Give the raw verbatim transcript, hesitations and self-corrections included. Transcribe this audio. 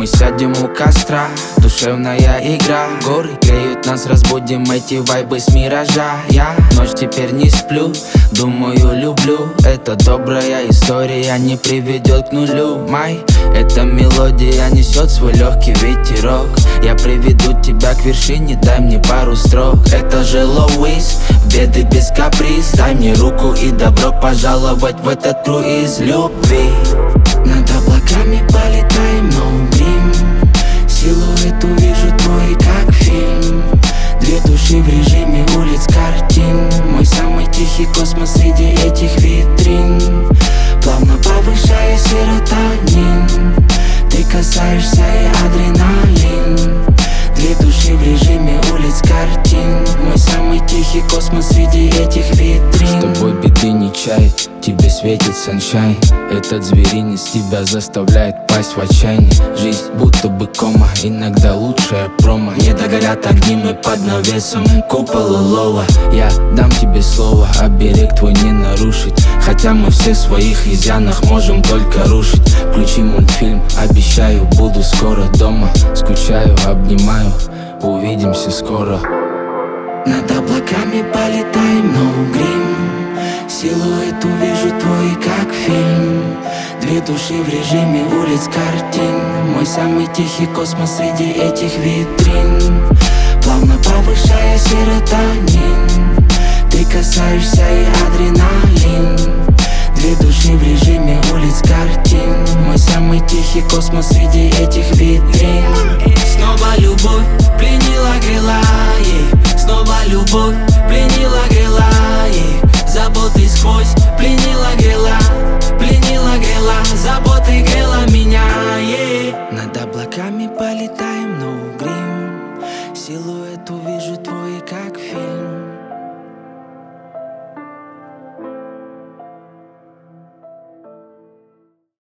Мы сядем у костра, душевная игра. Горы греют нас, разбудим эти вайбы с миража. Я ночь теперь не сплю, думаю, люблю. Это добрая история не приведет к нулю. Май, эта мелодия несет свой легкий ветерок. Я приведу тебя к вершине, дай мне пару строк. Это же Лоуис, беды без каприз. Дай мне руку и добро пожаловать в этот круиз любви. Над облаками полетаем, no грим. Силуэт увижу твой, как фильм. Две души в режиме улиц картин. Мой самый тихий космос среди этих витрин. Плавно повышая серотонин, ты касаешься и адреналин. Две души в режиме улиц картин. Мой самый тихий космос среди этих витрин. С тобой беды не чает, тебе светит саншайн. Этот зверинец тебя заставляет пасть в отчаянии. Жизнь будто бы кома, иногда лучшая промо. Не догорят огни, мы под навесом купола лова. Я дам тебе слово, а берег твой не нарушить. Хотя мы все в своих изъянах можем только рушить. Включи мультфильм, обещаю, буду скоро дома. Скучаю, обнимаю, увидимся скоро. Над облаками полетаем, no грим. Силуэт увижу твой, как фильм. Две души в режиме улиц картин. Мой самый тихий космос среди этих витрин. Плавно повышая серотонин, ты касаешься и адреналин. Две души в режиме улиц картин. Мой самый тихий космос среди этих витрин. Снова любовь пленила, грела, yeah. Снова любовь пленила, грела, yeah. Заботы сквозь